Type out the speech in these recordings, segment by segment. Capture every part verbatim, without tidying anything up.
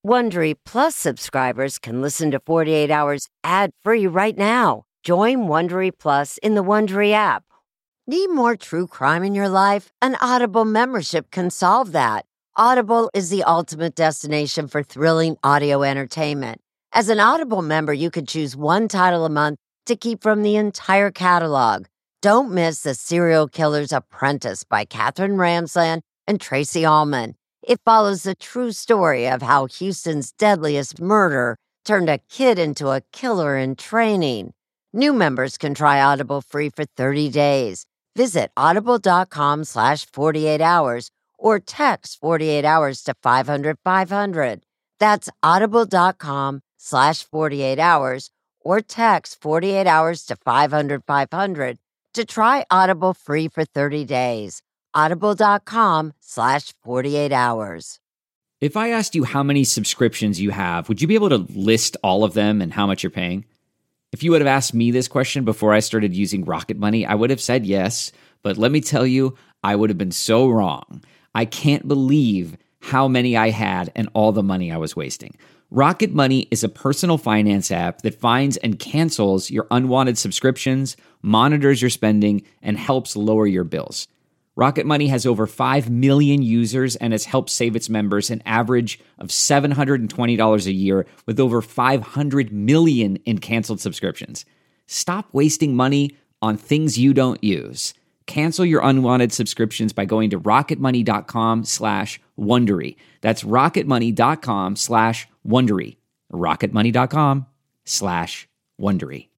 Wondery Plus subscribers can listen to forty-eight hours ad-free right now. Join Wondery Plus in the Wondery app. Need more true crime in your life? An Audible membership can solve that. Audible is the ultimate destination for thrilling audio entertainment. As an Audible member, you can choose one title a month to keep from the entire catalog. Don't miss The Serial Killer's Apprentice by Katherine Ramsland and Tracy Ullman. It follows the true story of how Houston's deadliest murder turned a kid into a killer in training. New members can try Audible free for thirty days. Visit audible.com slash 48 hours or text forty-eight hours to five hundred five hundred. That's audible.com slash 48 hours or text forty-eight hours to five hundred five hundred to try Audible free for thirty days. Audible.com slash 48 hours. If I asked you how many subscriptions you have, would you be able to list all of them and how much you're paying? If you would have asked me this question before I started using Rocket Money, I would have said yes, but let me tell you, I would have been so wrong. I can't believe how many I had and all the money I was wasting. Rocket Money is a personal finance app that finds and cancels your unwanted subscriptions, monitors your spending, and helps lower your bills. Rocket Money has over five million users and has helped save its members an average of seven hundred twenty dollars a year with over five hundred million in canceled subscriptions. Stop wasting money on things you don't use. Cancel your unwanted subscriptions by going to rocketmoney.com slash Wondery. That's rocketmoney.com slash Wondery. rocketmoney.com slash Wondery.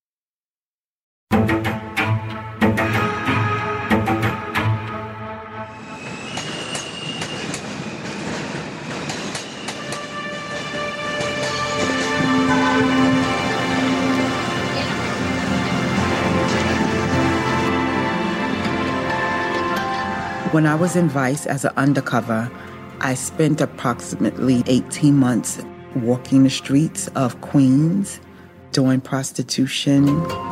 When I was in Vice as an undercover, I spent approximately eighteen months walking the streets of Queens, doing prostitution.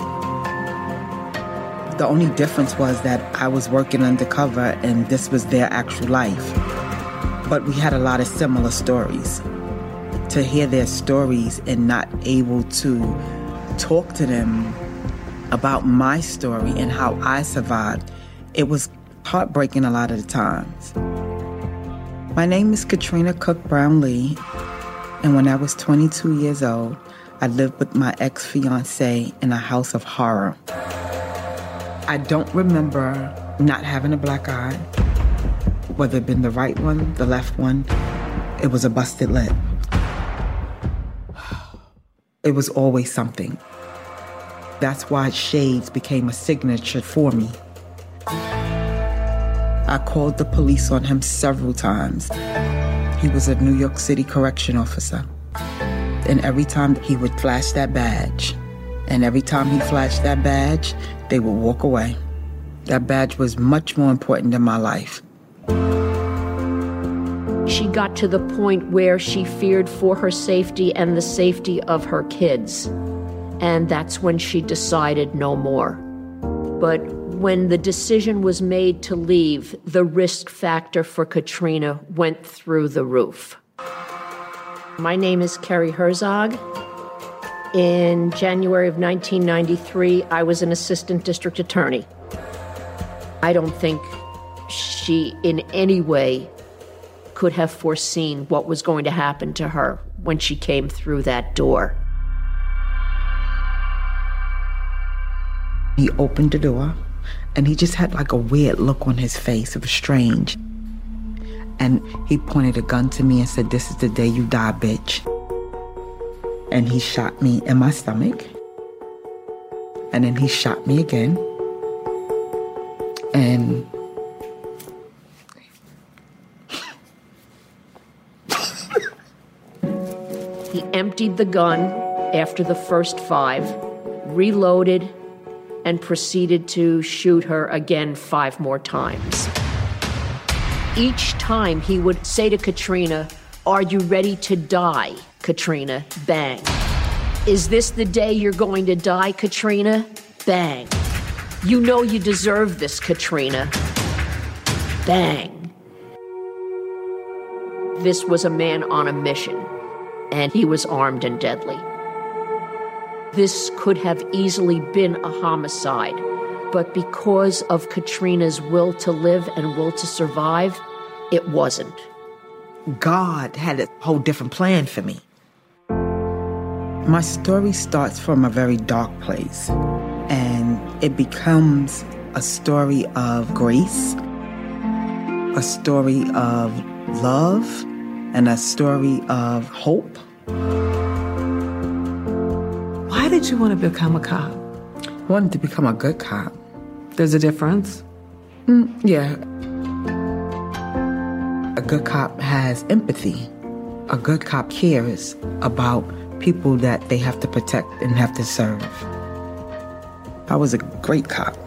The only difference was that I was working undercover and this was their actual life. But we had a lot of similar stories. To hear their stories and not able to talk to them about my story and how I survived, it was heartbreaking a lot of the times. My name is Katrina Cook Brownlee, and when I was twenty-two years old, I lived with my ex-fiancé in a house of horror. I don't remember not having a black eye, whether it been the right one, the left one. It was a busted lip. It was always something. That's why shades became a signature for me. I called the police on him several times. He was a New York City correction officer. And every time he would flash that badge, and every time he flashed that badge, they would walk away. That badge was much more important than my life. She got to the point where she feared for her safety and the safety of her kids. And that's when she decided no more. But when the decision was made to leave, the risk factor for Katrina went through the roof. My name is Kerry Herzog. In January of nineteen ninety-three, I was an assistant district attorney. I don't think she in any way could have foreseen what was going to happen to her when she came through that door. He opened the door, and he just had like a weird look on his face. It was strange. And he pointed a gun to me and said, "This is the day you die, bitch." And he shot me in my stomach. And then he shot me again. And he emptied the gun after the first five, reloaded, and proceeded to shoot her again five more times. Each time he would say to Katrina, "Are you ready to die, Katrina?" Bang. "Is this the day you're going to die, Katrina?" Bang. "You know you deserve this, Katrina." Bang. This was a man on a mission. and he was armed and deadly. This could have easily been a homicide, but because of Katrina's will to live and will to survive, it wasn't. God had a whole different plan for me. My story starts from a very dark place, and it becomes a story of grace, a story of love, and a story of hope. Why did you want to become a cop? I wanted to become a good cop. There's a difference? Mm, yeah. A good cop has empathy. A good cop cares about people that they have to protect and have to serve. I was a great cop.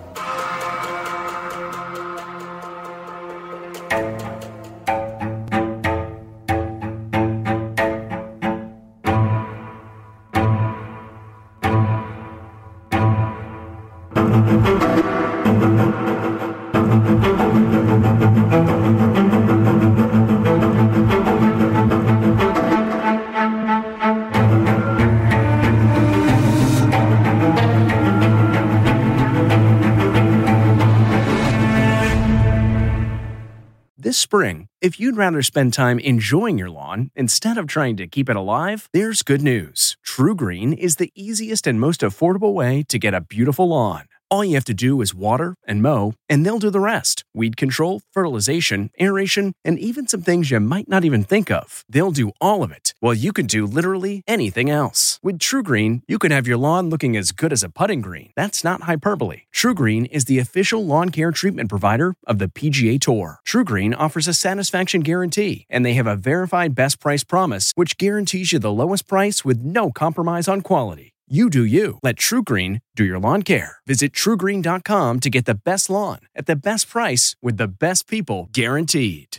This spring, if you'd rather spend time enjoying your lawn instead of trying to keep it alive, there's good news. TruGreen is the easiest and most affordable way to get a beautiful lawn. All you have to do is water and mow, and they'll do the rest. Weed control, fertilization, aeration, and even some things you might not even think of. They'll do all of it, while you can do literally anything else. With TruGreen, you can have your lawn looking as good as a putting green. That's not hyperbole. TruGreen is the official lawn care treatment provider of the P G A Tour. TruGreen offers a satisfaction guarantee, and they have a verified best price promise, which guarantees you the lowest price with no compromise on quality. You do you. Let TruGreen do your lawn care. Visit True Green dot com to get the best lawn at the best price with the best people guaranteed.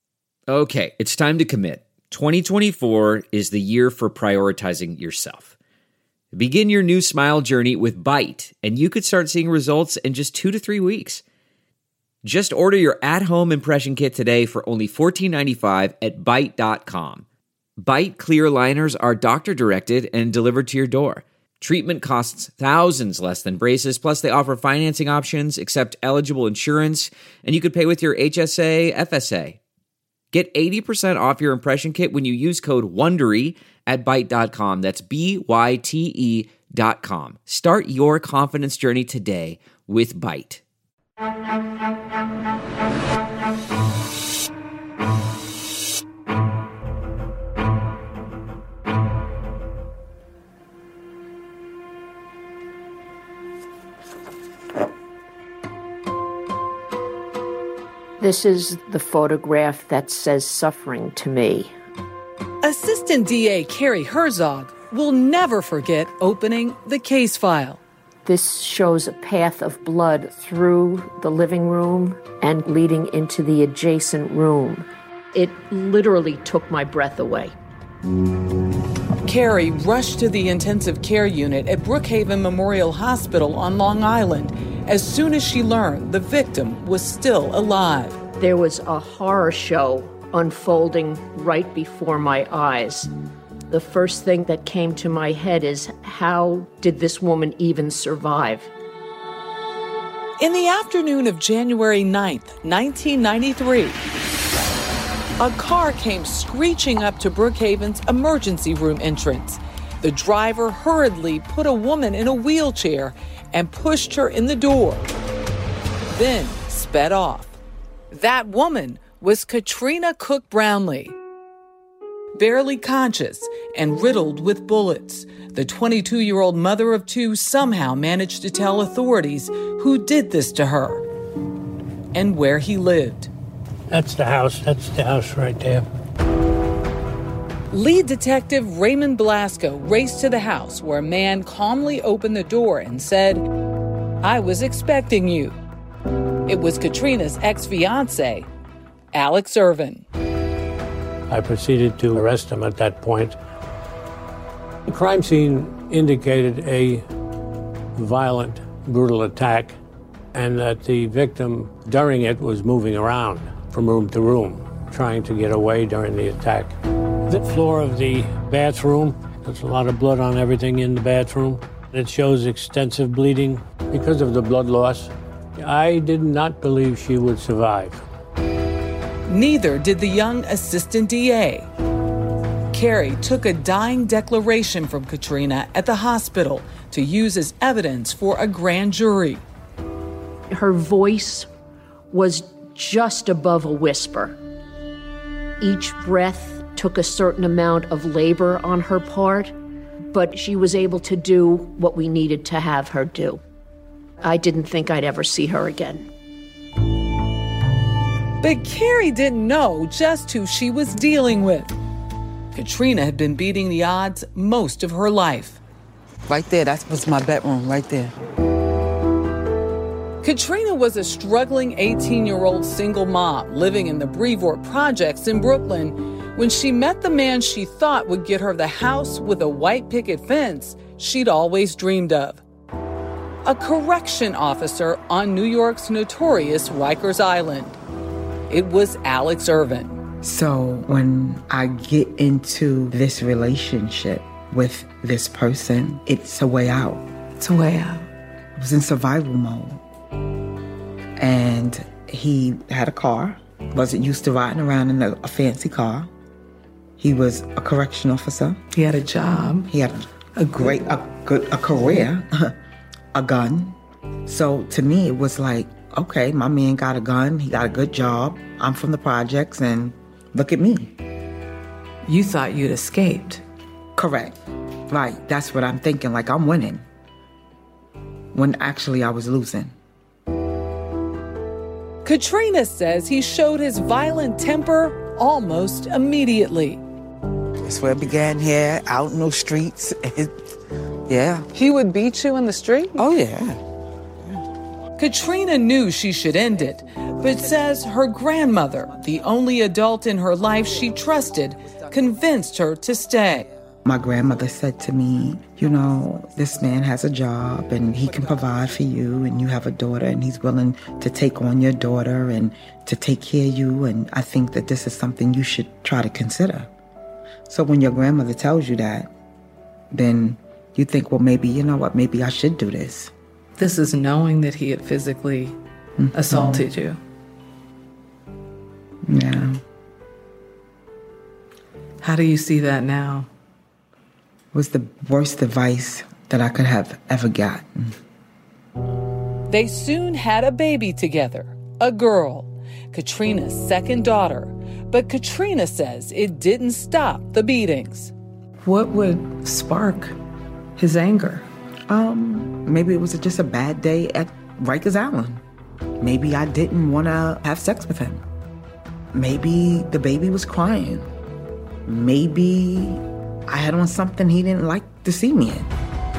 Okay, it's time to commit. twenty twenty-four is the year for prioritizing yourself. Begin your new smile journey with Byte, and you could start seeing results in just two to three weeks. Just order your at-home impression kit today for only fourteen ninety-five at Byte dot com. Byte clear liners are doctor-directed and delivered to your door. Treatment costs thousands less than braces, plus they offer financing options, accept eligible insurance, and you could pay with your H S A, F S A. Get eighty percent off your impression kit when you use code WONDERY at Byte dot com. That's B Y T E dot com. Start your confidence journey today with Byte. This is the photograph that says suffering to me. Assistant D A Carrie Herzog will never forget opening the case file. This shows a path of blood through the living room and leading into the adjacent room. It literally took my breath away. Carrie rushed to the intensive care unit at Brookhaven Memorial Hospital on Long Island as soon as she learned the victim was still alive. There was a horror show unfolding right before my eyes. The first thing that came to my head is, how did this woman even survive? In the afternoon of January ninth, nineteen ninety-three, a car came screeching up to Brookhaven's emergency room entrance. The driver hurriedly put a woman in a wheelchair and pushed her in the door, then sped off. That woman was Katrina Cook Brownlee. Barely conscious and riddled with bullets, the twenty-two-year-old mother of two somehow managed to tell authorities who did this to her and where he lived. That's the house. That's the house right there. Lead Detective Raymond Blasco raced to the house where a man calmly opened the door and said, "I was expecting you." It was Katrina's ex-fiancé, Alex Irvin. I proceeded to arrest him at that point. The crime scene indicated a violent, brutal attack, and that the victim, during it, was moving around from room to room, trying to get away during the attack. the floor of the bathroom. There's a lot of blood on everything in the bathroom. It shows extensive bleeding because of the blood loss. I did not believe she would survive. Neither did the young assistant D A. Carey took a dying declaration from Katrina at the hospital to use as evidence for a grand jury. Her voice was just above a whisper. Each breath took a certain amount of labor on her part, but she was able to do what we needed to have her do. I didn't think I'd ever see her again. But Carey didn't know just who she was dealing with. Katrina had been beating the odds most of her life. Right there, that was my bedroom, right there. Katrina was a struggling eighteen-year-old single mom living in the Brevoort Projects in Brooklyn when she met the man she thought would get her the house with a white picket fence she'd always dreamed of. A correction officer on New York's notorious Rikers Island. It was Alex Irvin. So when I get into this relationship with this person, it's a way out. It's a way out. I was in survival mode. And he had a car, wasn't used to riding around in a, a fancy car. He was a correction officer. He had a job. He had a, a great, a good, a career, a gun. So to me, it was like, okay, my man got a gun, he got a good job. I'm from the projects, and look at me. You thought you'd escaped. Correct. Right, that's what I'm thinking, like I'm winning. When actually I was losing. Katrina says he showed his violent temper almost immediately. That's where it began here, out in those streets. It, yeah. He would beat you in the street? Oh, yeah. Katrina knew she should end it, but says her grandmother, the only adult in her life she trusted, convinced her to stay. My grandmother said to me, you know, this man has a job and he can provide for you, and you have a daughter and he's willing to take on your daughter and to take care of you, and I think that this is something you should try to consider. So when your grandmother tells you that, then you think, well, maybe, you know what, maybe I should do this. This is knowing that he had physically mm-hmm. assaulted you. Yeah. How do you see that now? It was the worst advice that I could have ever gotten. They soon had a baby together, a girl, Katrina's second daughter. But Katrina says it didn't stop the beatings. What would spark his anger? Um, maybe it was just a bad day at Rikers Island. Maybe I didn't want to have sex with him. Maybe the baby was crying. Maybe I had on something he didn't like to see me in.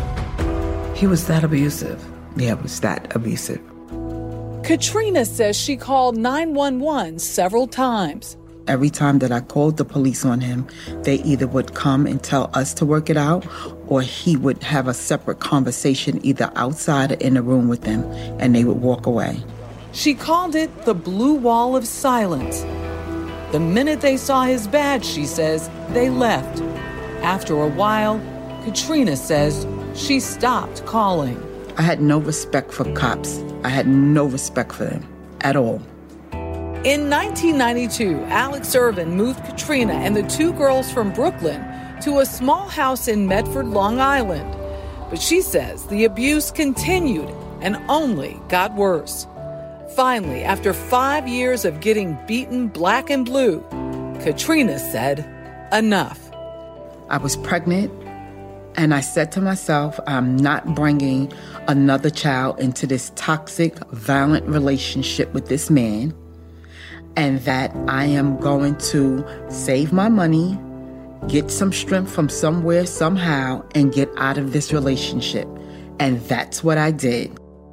He was that abusive? Yeah, it was that abusive. Katrina says she called nine one one several times. Every time that I called the police on him, they either would come and tell us to work it out, or he would have a separate conversation either outside or in the room with them, and they would walk away. She called it the blue wall of silence. The minute they saw his badge, she says, they left. After a while, Katrina says she stopped calling. I had no respect for cops. I had no respect for them at all. In nineteen ninety-two, Alex Irvin moved Katrina and the two girls from Brooklyn to a small house in Medford, Long Island. But she says the abuse continued and only got worse. Finally, after five years of getting beaten black and blue, Katrina said, enough. I was pregnant, and I said to myself, I'm not bringing another child into this toxic, violent relationship with this man, and that I am going to save my money, get some strength from somewhere, somehow, and get out of this relationship. And that's what I did.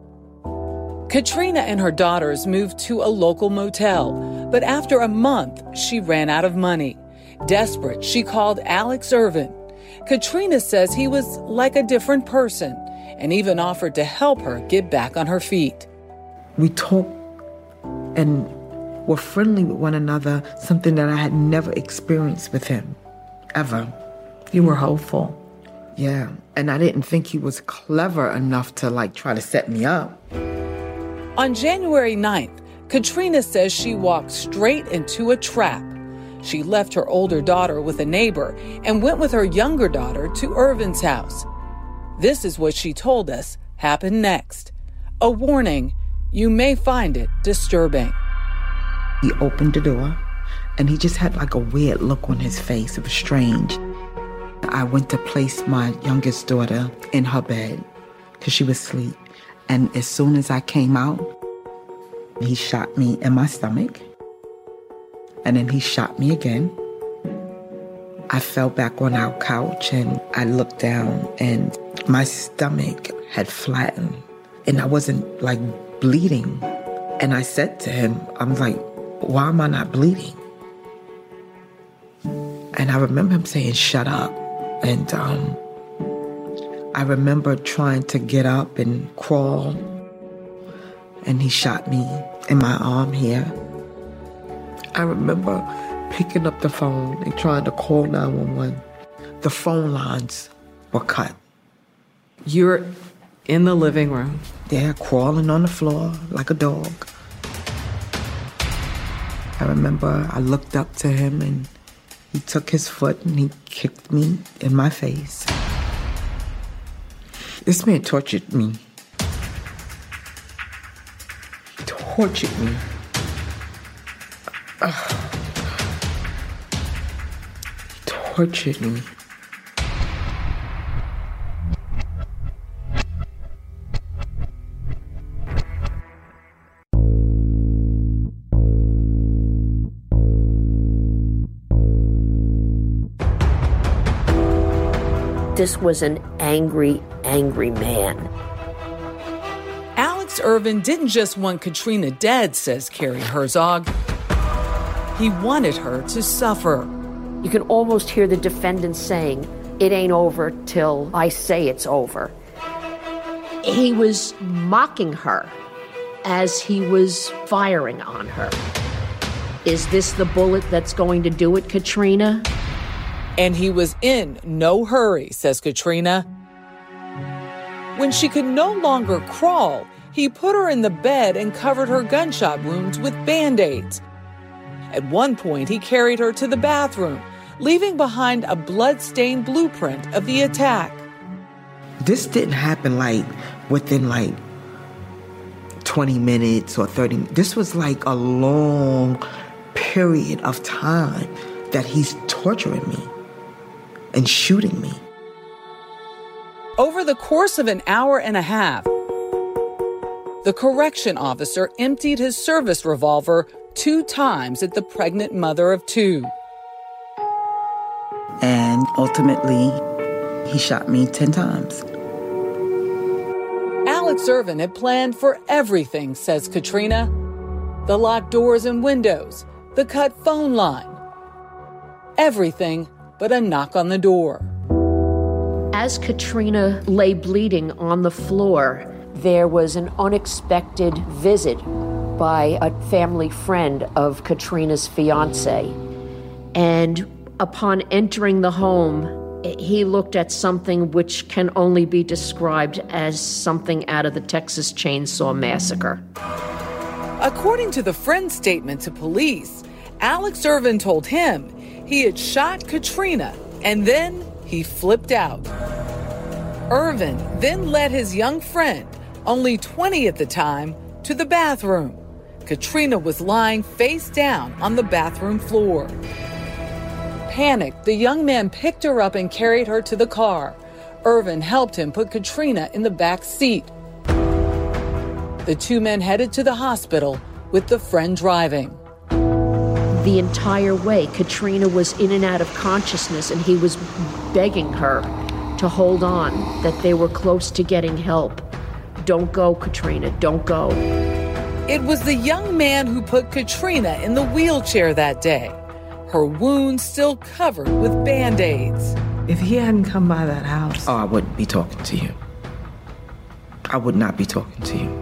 Katrina and her daughters moved to a local motel, but after a month, she ran out of money. Desperate, she called Alex Irvin. Katrina says he was like a different person and even offered to help her get back on her feet. We talked and were friendly with one another, something that I had never experienced with him. ever. You were hopeful. Yeah, and I didn't think he was clever enough to, like, try to set me up. On January ninth, Katrina says she walked straight into a trap. She left her older daughter with a neighbor and went with her younger daughter to Ervin's house. This is what she told us happened next. A warning, you may find it disturbing. He opened the door, and he just had like a weird look on his face. It was strange. I went to place my youngest daughter in her bed because she was asleep. And as soon as I came out, he shot me in my stomach. And then he shot me again. I fell back on our couch and I looked down and my stomach had flattened and I wasn't like bleeding. And I said to him, I'm like, why am I not bleeding? And I remember him saying, shut up. And um, I remember trying to get up and crawl. And he shot me in my arm here. I remember picking up the phone and trying to call nine one one. The phone lines were cut. You're in the living room. Yeah, crawling on the floor like a dog. I remember I looked up to him and he took his foot and he kicked me in my face. This man tortured me. Tortured me. Ugh. Tortured me. This was an angry, angry man. Alex Ervin didn't just want Katrina dead, says Carrie Herzog. He wanted her to suffer. You can almost hear the defendant saying, it ain't over till I say it's over. He was mocking her as he was firing on her. Is this the bullet that's going to do it, Katrina? And he was in no hurry, says Katrina. When she could no longer crawl, he put her in the bed and covered her gunshot wounds with Band-Aids. At one point, he carried her to the bathroom, leaving behind a blood-stained blueprint of the attack. This didn't happen like within like twenty minutes or thirty minutes. This was like a long period of time that he's torturing me and shooting me. Over the course of an hour and a half, the correction officer emptied his service revolver two times at the pregnant mother of two. And ultimately, he shot me ten times. Alex Ervin had planned for everything, says Katrina. The locked doors and windows, the cut phone line. Everything but a knock on the door. As Katrina lay bleeding on the floor, there was an unexpected visit by a family friend of Katrina's fiance. And upon entering the home, he looked at something which can only be described as something out of the Texas Chainsaw Massacre. According to the friend's statement to police, Alex Ervin told him he had shot Katrina and then he flipped out. Ervin then led his young friend, only twenty at the time, to the bathroom. Katrina was lying face down on the bathroom floor. Panicked, the young man picked her up and carried her to the car. Ervin helped him put Katrina in the back seat. The two men headed to the hospital with the friend driving. The entire way, Katrina was in and out of consciousness, and he was begging her to hold on, that they were close to getting help. Don't go, Katrina, don't go. It was the young man who put Katrina in the wheelchair that day, her wounds still covered with Band-Aids. If he hadn't come by that house, oh, I wouldn't be talking to you. I would not be talking to you.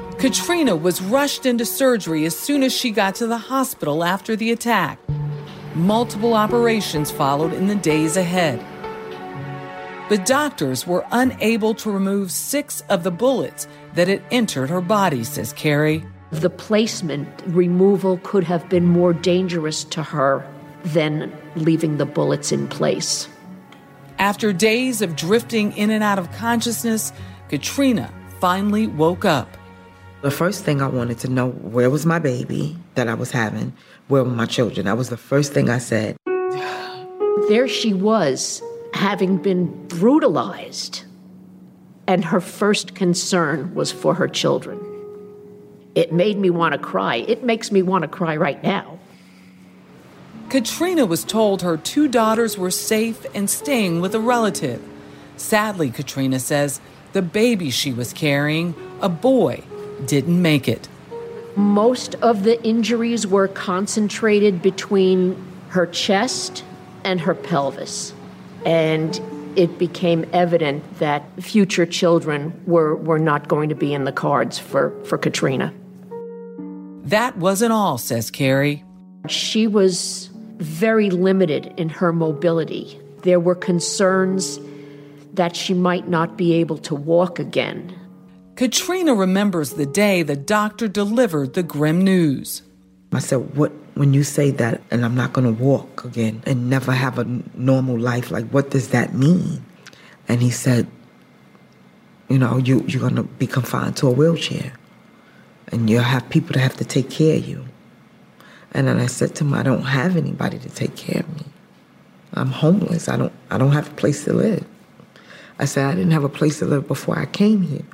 Katrina was rushed into surgery as soon as she got to the hospital after the attack. Multiple operations followed in the days ahead. But doctors were unable to remove six of the bullets that had entered her body, says Carrie. The placement removal could have been more dangerous to her than leaving the bullets in place. After days of drifting in and out of consciousness, Katrina finally woke up. The first thing I wanted to know, where was my baby that I was having? Where were my children? That was the first thing I said. There she was, having been brutalized, and her first concern was for her children. It made me want to cry. It makes me want to cry right now. Katrina was told her two daughters were safe and staying with a relative. Sadly, Katrina says, the baby she was carrying, a boy, didn't make it. Most of the injuries were concentrated between her chest and her pelvis. And it became evident that future children were, were not going to be in the cards for, for Katrina. That wasn't all, says Carrie. She was very limited in her mobility. There were concerns that she might not be able to walk again. Katrina remembers the day the doctor delivered the grim news. I said, what, when you say that, and I'm not going to walk again and never have a normal life, like, what does that mean? And he said, you know, you, you're going to be confined to a wheelchair, and you'll have people that have to take care of you. And then I said to him, I don't have anybody to take care of me. I'm homeless. I don't, I don't have a place to live. I said, I didn't have a place to live before I came here.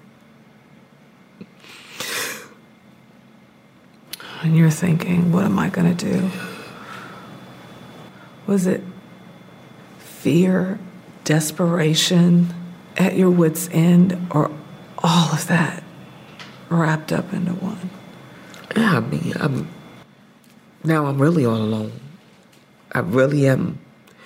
And you're thinking, what am I going to do? Was it fear, desperation, at your wit's end, or all of that wrapped up into one? Yeah, I mean, I'm, now I'm really all alone. I really am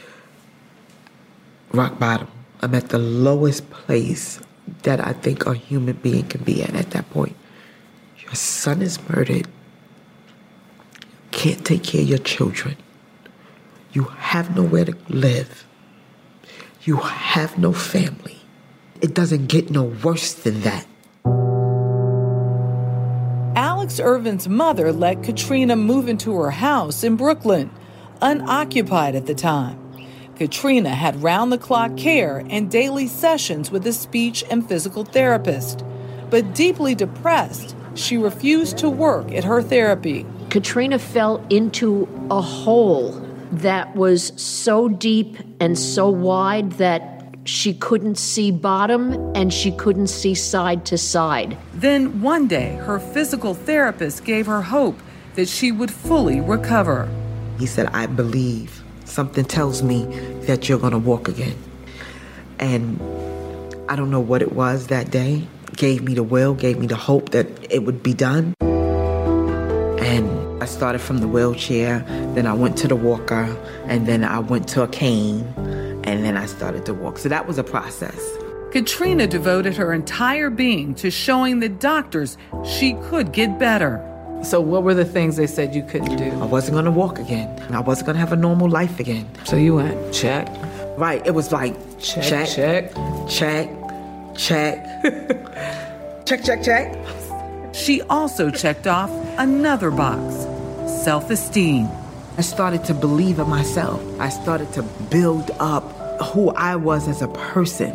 rock bottom. I'm at the lowest place that I think a human being can be at at that point. Your son is murdered. Can't take care of your children. You have nowhere to live. You have no family. It doesn't get no worse than that. Alex Irvin's mother let Katrina move into her house in Brooklyn, unoccupied at the time. Katrina had round-the-clock care and daily sessions with a speech and physical therapist. But deeply depressed, she refused to work at her therapy. Katrina fell into a hole that was so deep and so wide that she couldn't see bottom and she couldn't see side to side. Then one day, her physical therapist gave her hope that she would fully recover. He said, I believe. Something tells me that you're going to walk again. And I don't know what it was that day. Gave me the will, gave me the hope that it would be done. And I started from the wheelchair, then I went to the walker, and then I went to a cane, and then I started to walk. So that was a process. Katrina devoted her entire being to showing the doctors she could get better. So what were the things they said you couldn't do? I wasn't going to walk again. I wasn't going to have a normal life again. So you went, check. Right. It was like, check, check, check, check, check, check, check, check. She also checked off another box, self-esteem. I started to believe in myself. I started to build up who I was as a person.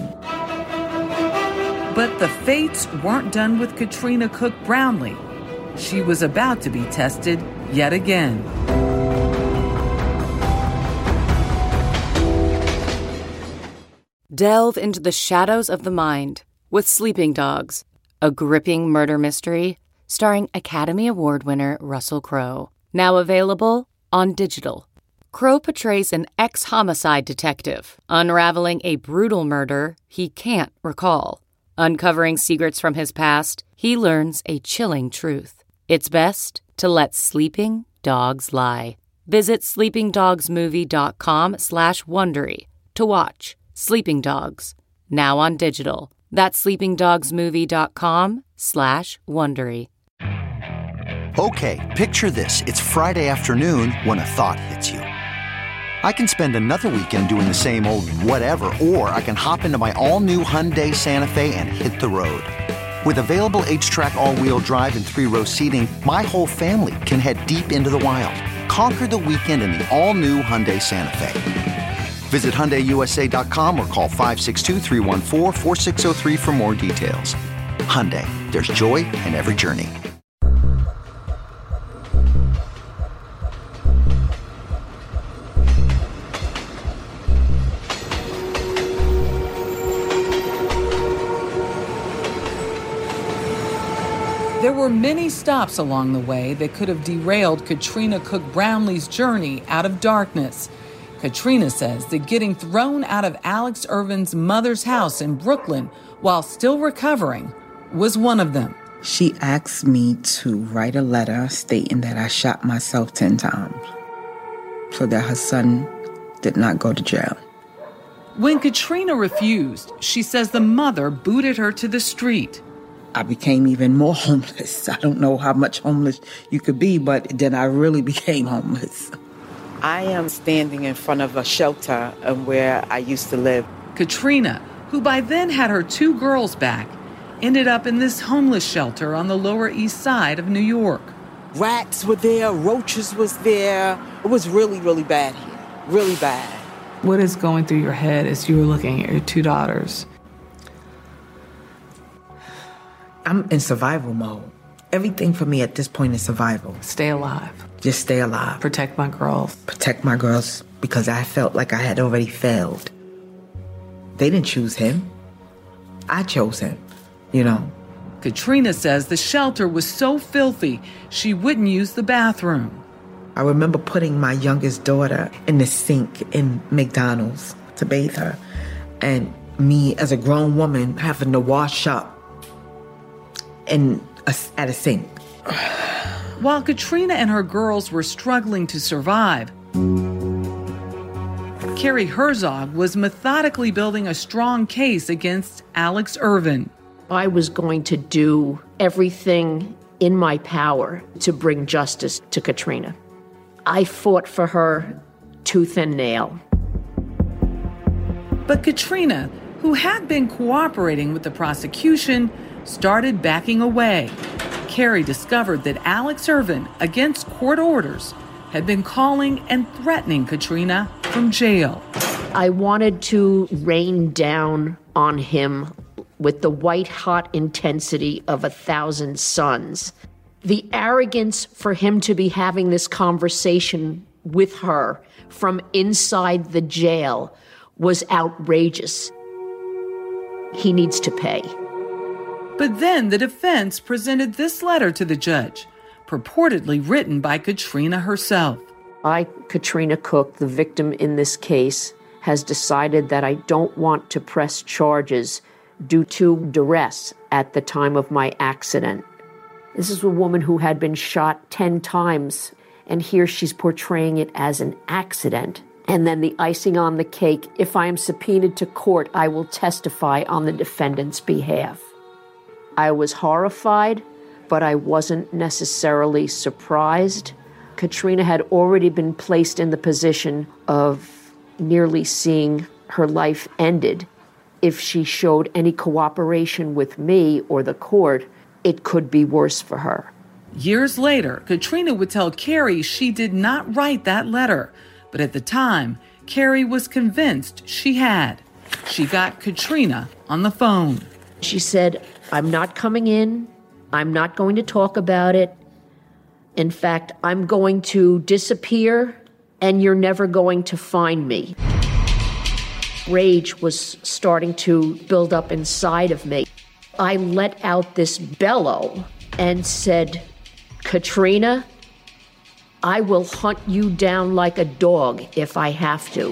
But the fates weren't done with Katrina Cook Brownlee. She was about to be tested yet again. Delve into the shadows of the mind with Sleeping Dogs, a gripping murder mystery starring Academy Award winner Russell Crowe. Now available on digital. Crowe portrays an ex-homicide detective unraveling a brutal murder he can't recall. Uncovering secrets from his past, he learns a chilling truth. It's best to let sleeping dogs lie. Visit sleepingdogsmovie.com slash Wondery to watch Sleeping Dogs, now on digital. That's sleepingdogsmovie.com slash Wondery. Okay, picture this. It's Friday afternoon when a thought hits you. I can spend another weekend doing the same old whatever, or I can hop into my all-new Hyundai Santa Fe and hit the road. With available H-Track all-wheel drive and three-row seating, my whole family can head deep into the wild. Conquer the weekend in the all-new Hyundai Santa Fe. Visit Hyundai U S A dot com or call five six two, three one four, four six zero three for more details. Hyundai, there's joy in every journey. There were many stops along the way that could have derailed Katrina Cook Brownlee's journey out of darkness. Katrina says that getting thrown out of Alex Irvin's mother's house in Brooklyn while still recovering was one of them. She asked me to write a letter stating that I shot myself ten times so that her son did not go to jail. When Katrina refused, she says the mother booted her to the street. I became even more homeless. I don't know how much homeless you could be, but then I really became homeless. I am standing in front of a shelter where I used to live. Katrina, who by then had her two girls back, ended up in this homeless shelter on the Lower East Side of New York. Rats were there, roaches was there. It was really, really bad here. Really bad. What is going through your head as you were looking at your two daughters? I'm in survival mode. Everything for me at this point is survival. Stay alive. Just stay alive. Protect my girls. Protect my girls because I felt like I had already failed. They didn't choose him. I chose him, you know. Katrina says the shelter was so filthy, she wouldn't use the bathroom. I remember putting my youngest daughter in the sink in McDonald's to bathe her, and me as a grown woman having to wash up in a, at a sink. While Katrina and her girls were struggling to survive, Carrie Herzog was methodically building a strong case against Alex Irvin. I was going to do everything in my power to bring justice to Katrina. I fought for her tooth and nail. But Katrina, who had been cooperating with the prosecution, started backing away. Carrie discovered that Alex Irvin, against court orders, had been calling and threatening Katrina from jail. I wanted to rain down on him with the white-hot intensity of a thousand suns. The arrogance for him to be having this conversation with her from inside the jail was outrageous. He needs to pay. But then the defense presented this letter to the judge, purportedly written by Katrina herself. I, Katrina Cook, the victim in this case, has decided that I don't want to press charges due to duress at the time of my accident. This is a woman who had been shot ten times, and here she's portraying it as an accident. And then the icing on the cake, if I am subpoenaed to court, I will testify on the defendant's behalf. I was horrified, but I wasn't necessarily surprised. Katrina had already been placed in the position of nearly seeing her life ended. If she showed any cooperation with me or the court, it could be worse for her. Years later, Katrina would tell Carrie she did not write that letter, but at the time, Carrie was convinced she had. She got Katrina on the phone. She said, I'm not coming in. I'm not going to talk about it. In fact, I'm going to disappear, and you're never going to find me. Rage was starting to build up inside of me. I let out this bellow and said, Katrina, I will hunt you down like a dog if I have to.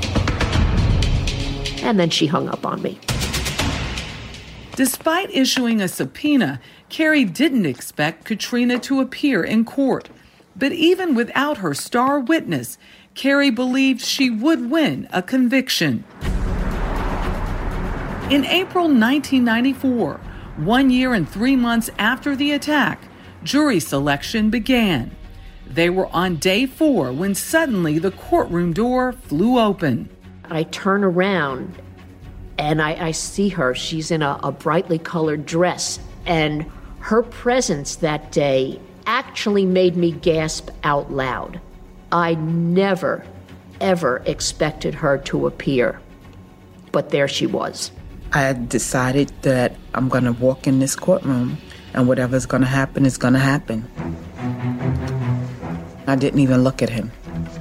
And then she hung up on me. Despite issuing a subpoena, Carrie didn't expect Katrina to appear in court. But even without her star witness, Carrie believed she would win a conviction. In April nineteen ninety-four, one year and three months after the attack, jury selection began. They were on day four when suddenly the courtroom door flew open. I turn around and I, I see her. She's in a, a brightly colored dress, and her presence that day actually made me gasp out loud. I never, ever expected her to appear, but there she was. I had decided that I'm going to walk in this courtroom, and whatever's going to happen is going to happen. I didn't even look at him.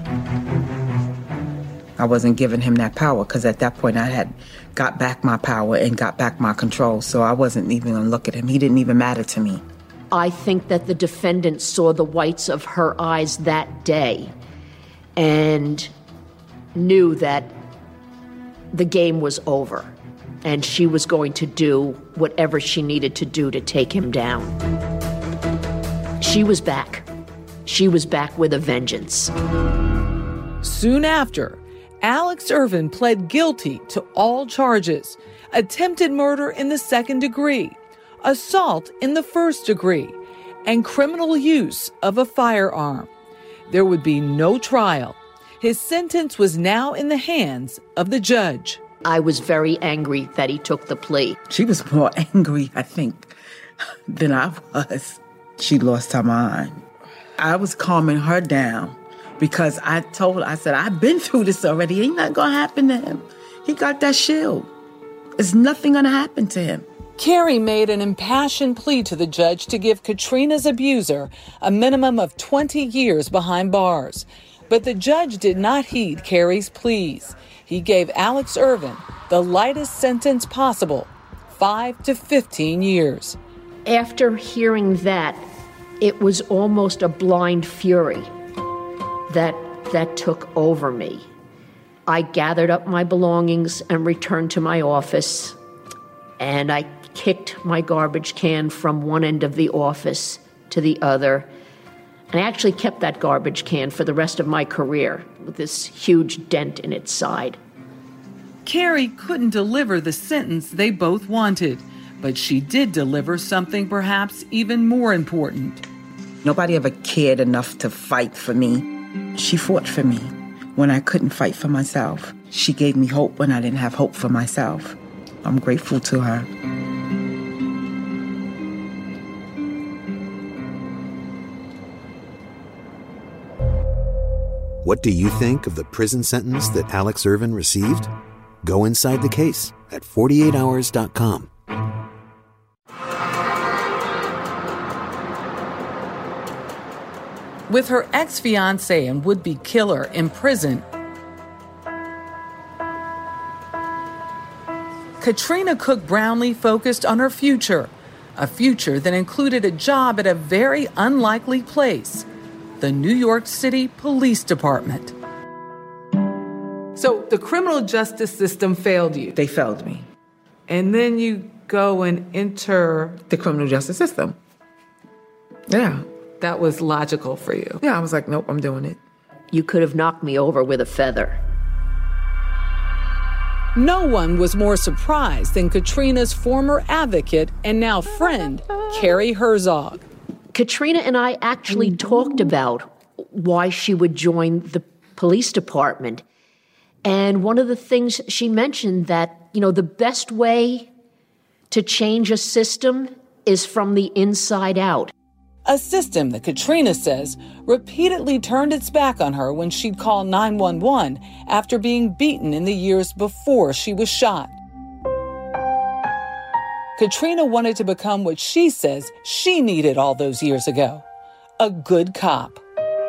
I wasn't giving him that power because at that point I had got back my power and got back my control, so I wasn't even going to look at him. He didn't even matter to me. I think that the defendant saw the whites of her eyes that day and knew that the game was over and she was going to do whatever she needed to do to take him down. She was back. She was back with a vengeance. Soon after, Alex Irvin pled guilty to all charges: attempted murder in the second degree, assault in the first degree, and criminal use of a firearm. There would be no trial. His sentence was now in the hands of the judge. I was very angry that he took the plea. She was more angry, I think, than I was. She lost her mind. I was calming her down because I told her, I said, I've been through this already. Ain't nothing going to happen to him. He got that shield. There's nothing going to happen to him. Carrie made an impassioned plea to the judge to give Katrina's abuser a minimum of twenty years behind bars. But the judge did not heed Carrie's pleas. He gave Alex Irvin the lightest sentence possible, five to fifteen years. After hearing that, it was almost a blind fury that that took over me. I gathered up my belongings and returned to my office, and I kicked my garbage can from one end of the office to the other. And I actually kept that garbage can for the rest of my career with this huge dent in its side. Carrie couldn't deliver the sentence they both wanted, but she did deliver something perhaps even more important. Nobody ever cared enough to fight for me. She fought for me when I couldn't fight for myself. She gave me hope when I didn't have hope for myself. I'm grateful to her. What do you think of the prison sentence that Alex Irvin received? Go inside the case at forty-eight hours dot com. With her ex-fiancé and would-be killer in prison, Katrina Cook Brownlee focused on her future, a future that included a job at a very unlikely place, the New York City Police Department. So the criminal justice system failed you. They failed me. And then you go and enter the criminal justice system. Yeah. That was logical for you. Yeah, I was like, nope, I'm doing it. You could have knocked me over with a feather. No one was more surprised than Katrina's former advocate and now friend, Carrie Herzog. Katrina and I actually talked about why she would join the police department. And one of the things she mentioned that, you know, the best way to change a system is from the inside out. A system that Katrina says repeatedly turned its back on her when she'd call nine one one after being beaten in the years before she was shot. Katrina wanted to become what she says she needed all those years ago, a good cop.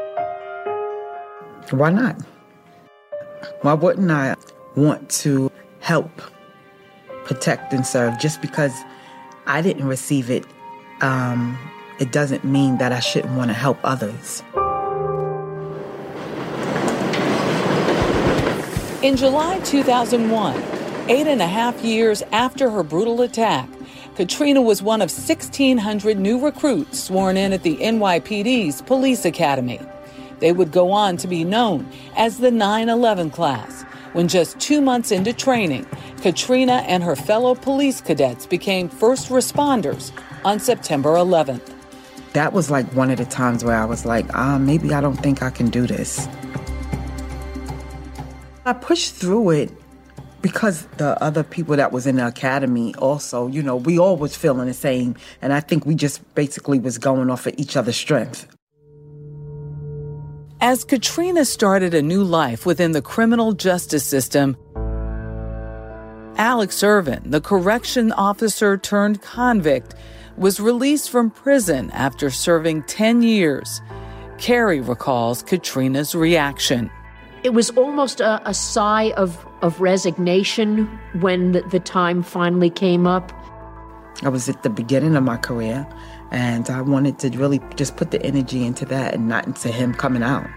Why not? Why wouldn't I want to help, protect, and serve? Just because I didn't receive it, um, it doesn't mean that I shouldn't want to help others. In July two thousand one, eight and a half years after her brutal attack, Katrina was one of sixteen hundred new recruits sworn in at the N Y P D's Police Academy. They would go on to be known as the nine eleven class. When just two months into training, Katrina and her fellow police cadets became first responders on September eleventh. that was like one of the times where I was like, ah, maybe I don't think I can do this. I pushed through it because the other people that was in the academy also, you know, we all was feeling the same. And I think we just basically was going off of each other's strength. As Katrina started a new life within the criminal justice system, Alex Irvin, the correction officer turned convict, was released from prison after serving ten years. Carrie recalls Katrina's reaction. It was almost a, a sigh of, of resignation when the, the time finally came up. I was at the beginning of my career, and I wanted to really just put the energy into that and not into him coming out.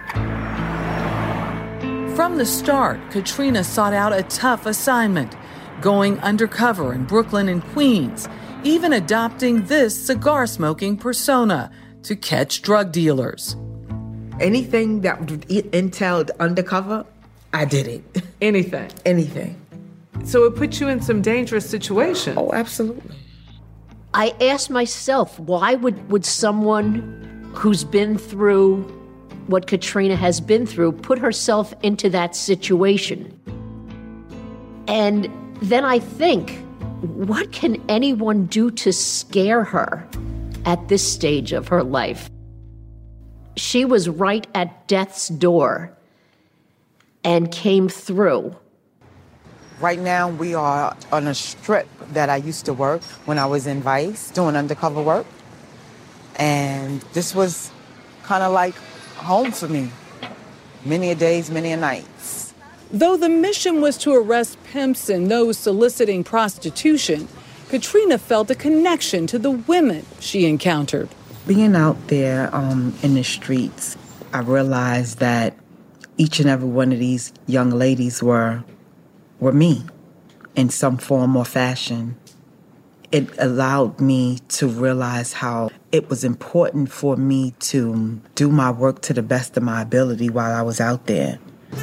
From the start, Katrina sought out a tough assignment, going undercover in Brooklyn and Queens, even adopting this cigar-smoking persona to catch drug dealers. Anything that entailed undercover, I did it. Anything? Anything. So it put you in some dangerous situations. Oh, absolutely. I asked myself, why would, would someone who's been through what Katrina has been through put herself into that situation? And then I think, what can anyone do to scare her at this stage of her life? She was right at death's door and came through. Right now, we are on a strip that I used to work when I was in Vice, doing undercover work. And this was kind of like home for me. Many a days, many a nights. Though the mission was to arrest pimps and those soliciting prostitution, Katrina felt a connection to the women she encountered. Being out there um, in the streets, I realized that each and every one of these young ladies were were me in some form or fashion. It allowed me to realize how it was important for me to do my work to the best of my ability while I was out there.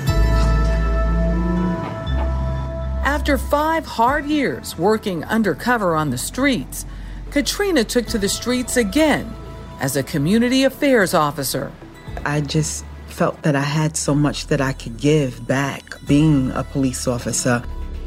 After five hard years working undercover on the streets, Katrina took to the streets again as a community affairs officer. I just felt that I had so much that I could give back being a police officer.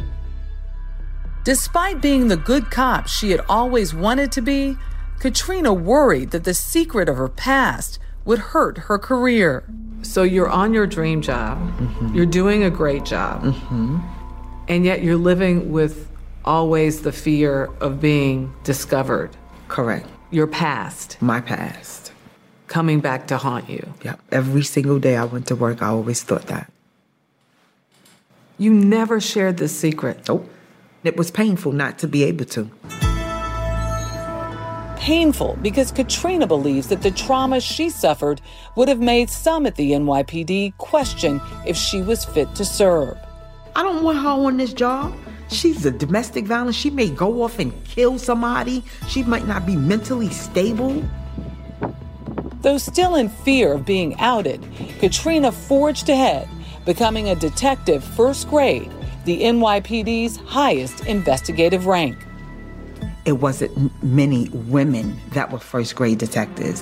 Despite being the good cop she had always wanted to be, Katrina worried that the secret of her past would hurt her career. So you're on your dream job, mm-hmm. You're doing a great job, mm-hmm. and yet you're living with always the fear of being discovered. Correct. Your past. My past. Coming back to haunt you. Yep. Every single day I went to work, I always thought that. You never shared this secret. Nope. It was painful not to be able to. Painful because Katrina believes that the trauma she suffered would have made some at the N Y P D question if she was fit to serve. I don't want her on this job. She's a domestic violence. She may go off and kill somebody. She might not be mentally stable. Though still in fear of being outed, Katrina forged ahead, becoming a detective first grade, the N Y P D's highest investigative rank. It wasn't many women that were first grade detectives.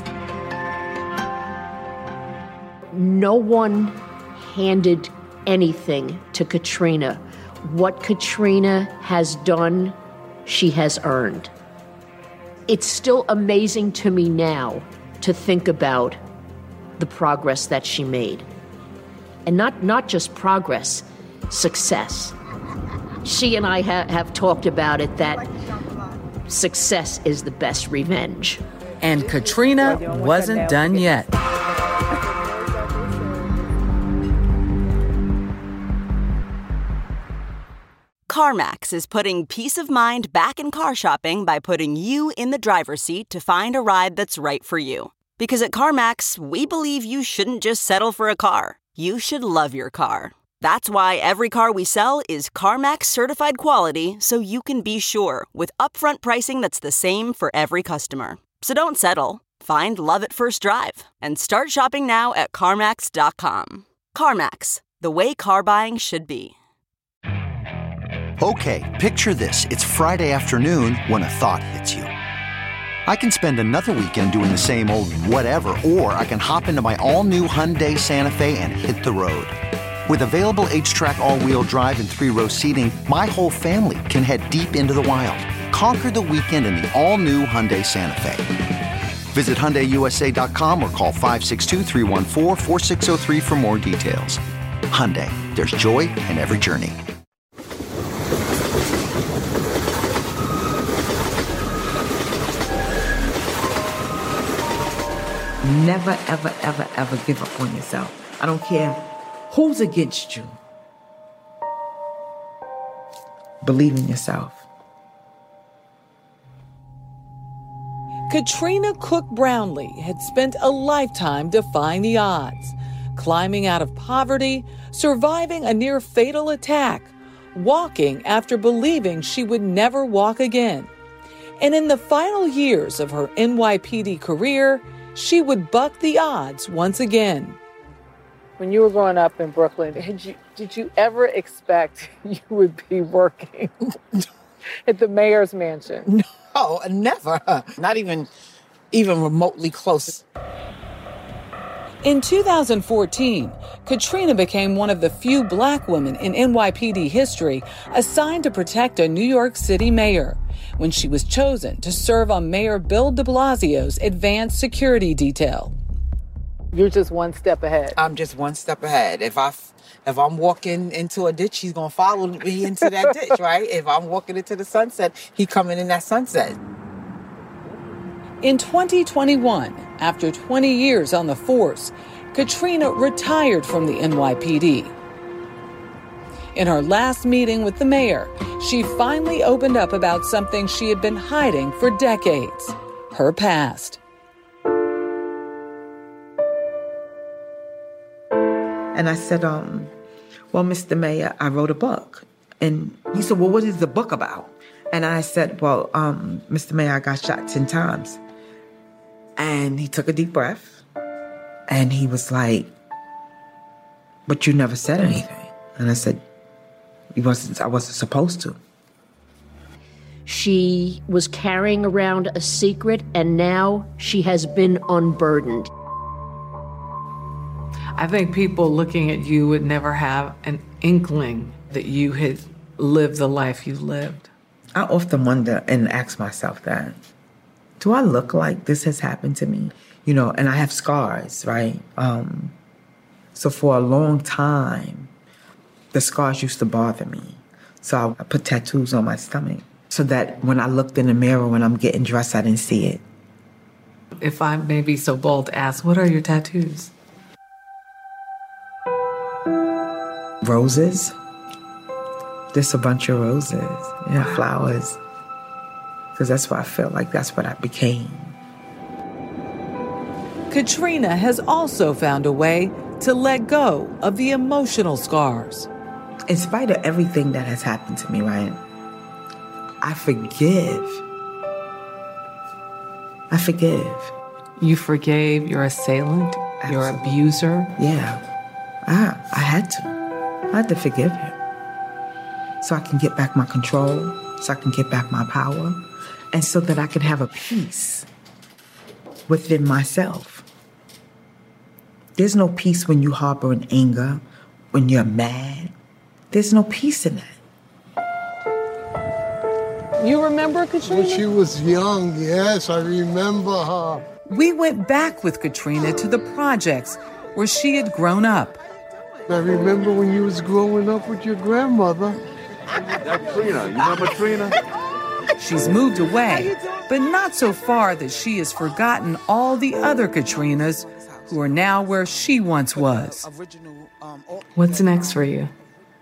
No one handed anything to Katrina. What Katrina has done, she has earned. It's still amazing to me now to think about the progress that she made. And not, not just progress, success. She and I ha- have talked about it, that success is the best revenge. And Katrina wasn't done yet. CarMax is putting peace of mind back in car shopping by putting you in the driver's seat to find a ride that's right for you. Because at CarMax, we believe you shouldn't just settle for a car. You should love your car. That's why every car we sell is CarMax certified quality, so you can be sure with upfront pricing that's the same for every customer. So don't settle. Find love at first drive and start shopping now at CarMax dot com. CarMax, the way car buying should be. Okay, picture this. It's Friday afternoon when a thought hits you. I can spend another weekend doing the same old whatever, or I can hop into my all-new Hyundai Santa Fe and hit the road. With available H-Track all-wheel drive and three-row seating, my whole family can head deep into the wild. Conquer the weekend in the all-new Hyundai Santa Fe. Visit Hyundai U S A dot com or call five six two, three one four, four six zero three for more details. Hyundai, there's joy in every journey. Never, ever, ever, ever give up on yourself. I don't care who's against you. Believe in yourself. Katrina Cook Brownlee had spent a lifetime defying the odds, climbing out of poverty, surviving a near-fatal attack, walking after believing she would never walk again. And in the final years of her N Y P D career, she would buck the odds once again. When you were growing up in Brooklyn, did you, did you ever expect you would be working at the mayor's mansion? No, never. Not even, even remotely close. In two thousand fourteen, Katrina became one of the few black women in N Y P D history assigned to protect a New York City mayor when she was chosen to serve on Mayor Bill de Blasio's advanced security detail. You're just one step ahead. I'm just one step ahead. If I, if I'm walking into a ditch, he's gonna follow me into that ditch, right? If I'm walking into the sunset, he coming in that sunset. In twenty twenty-one, after twenty years on the force, Katrina retired from the N Y P D. In her last meeting with the mayor, she finally opened up about something she had been hiding for decades, her past. And I said, um, well, Mister Mayor, I wrote a book. And he said, well, what is the book about? And I said, well, um, Mister Mayor, I got shot ten times. And he took a deep breath. And he was like, but you never said anything. And I said, he wasn't, I wasn't supposed to. She was carrying around a secret, and now she has been unburdened. I think people looking at you would never have an inkling that you had lived the life you lived. I often wonder and ask myself that. Do I look like this has happened to me? You know, and I have scars, right? Um, so for a long time, the scars used to bother me. So I put tattoos on my stomach so that when I looked in the mirror when I'm getting dressed, I didn't see it. If I may be so bold to ask, what are your tattoos? Roses. Just a bunch of roses. Yeah, flowers. Because that's what I felt like that's what I became. Katrina has also found a way to let go of the emotional scars. In spite of everything that has happened to me, right? I forgive. I forgive. You forgave your assailant, Absolutely. Your abuser? Yeah. I, I had to. I had to forgive him. So I can get back my control, so I can get back my power, and so that I can have a peace within myself. There's no peace when you harbor an anger, when you're mad. There's no peace in that. You remember Katrina? When she was young, yes, I remember her. We went back with Katrina to the projects where she had grown up. I remember when you was growing up with your grandmother. That's Trina. You remember Trina? She's moved away, but not so far that she has forgotten all the other Katrinas who are now where she once was. What's next for you?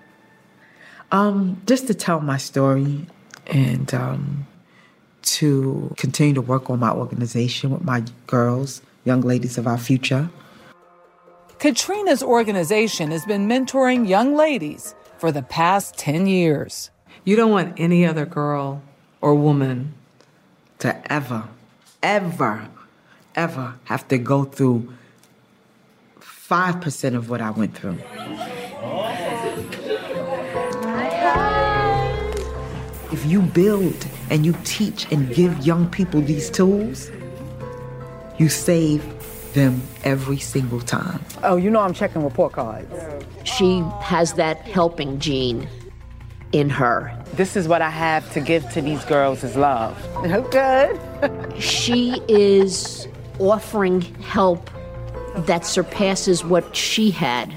Um, just to tell my story and um, to continue to work on my organization with my girls, young ladies of our future. Katrina's organization has been mentoring young ladies for the past ten years. You don't want any other girl or woman to ever, ever, ever have to go through five percent of what I went through. If if you build and you teach and give young people these tools, you save them every single time. Oh, you know I'm checking report cards. She has that helping gene in her. This is what I have to give to these girls is love. Oh, good. She is offering help that surpasses what she had.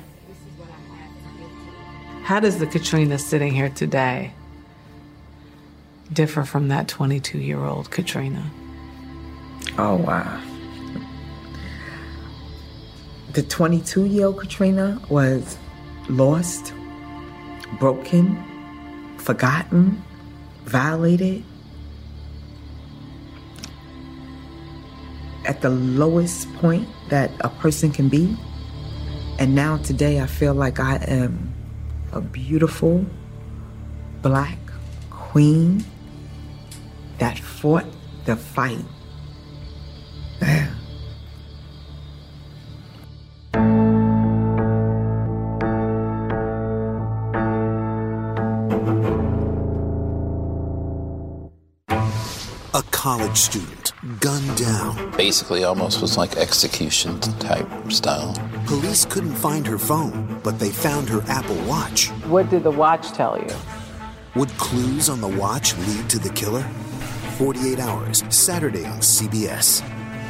How does the Katrina sitting here today differ from that twenty-two-year-old Katrina? Oh, wow. The twenty-two-year-old Katrina was lost, broken, forgotten, violated, at the lowest point that a person can be. And now today I feel like I am a beautiful black queen that fought the fight. A college student gunned down. Basically almost was like execution type style. Police couldn't find her phone, but they found her Apple Watch. What did the watch tell you? Would clues on the watch lead to the killer? forty-eight hours, Saturday on C B S.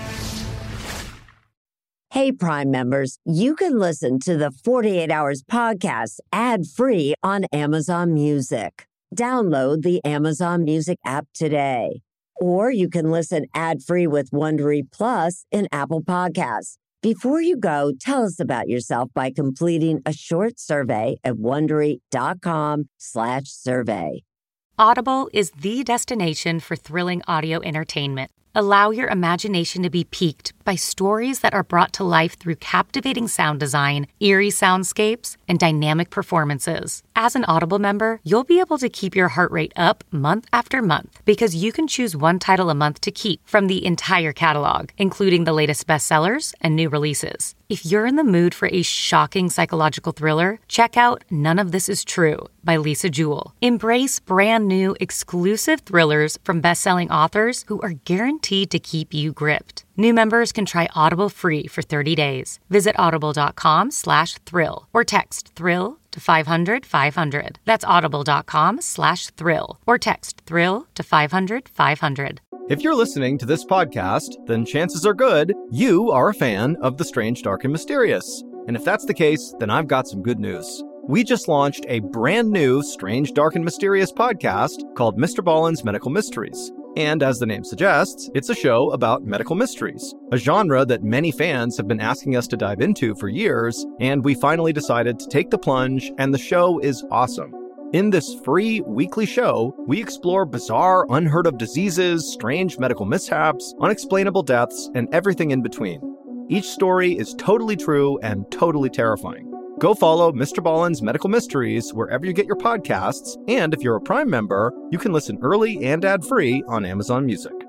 Hey, Prime members, you can listen to the forty-eight hours podcast ad-free on Amazon Music. Download the Amazon Music app today. Or you can listen ad-free with Wondery Plus in Apple Podcasts. Before you go, tell us about yourself by completing a short survey at Wondery.com slash survey. Audible is the destination for thrilling audio entertainment. Allow your imagination to be piqued by stories that are brought to life through captivating sound design, eerie soundscapes, and dynamic performances. As an Audible member, you'll be able to keep your heart rate up month after month because you can choose one title a month to keep from the entire catalog, including the latest bestsellers and new releases. If you're in the mood for a shocking psychological thriller, check out None of This Is True by Lisa Jewell. Embrace brand new exclusive thrillers from best-selling authors who are guaranteed to keep you gripped. New members can try Audible free for thirty days. Visit audible.com slash thrill or text thrill to five hundred five hundred. That's audible.com slash thrill or text thrill to five hundred five hundred. If you're listening to this podcast, then chances are good you are a fan of The Strange, Dark, and Mysterious. And if that's the case, then I've got some good news. We just launched a brand new Strange, Dark, and Mysterious podcast called Mister Ballen's Medical Mysteries. And as the name suggests, it's a show about medical mysteries, a genre that many fans have been asking us to dive into for years, and we finally decided to take the plunge, and the show is awesome. In this free weekly show, we explore bizarre, unheard of diseases, strange medical mishaps, unexplainable deaths, and everything in between. Each story is totally true and totally terrifying. Go follow Mister Ballen's Medical Mysteries wherever you get your podcasts, and if you're a Prime member, you can listen early and ad-free on Amazon Music.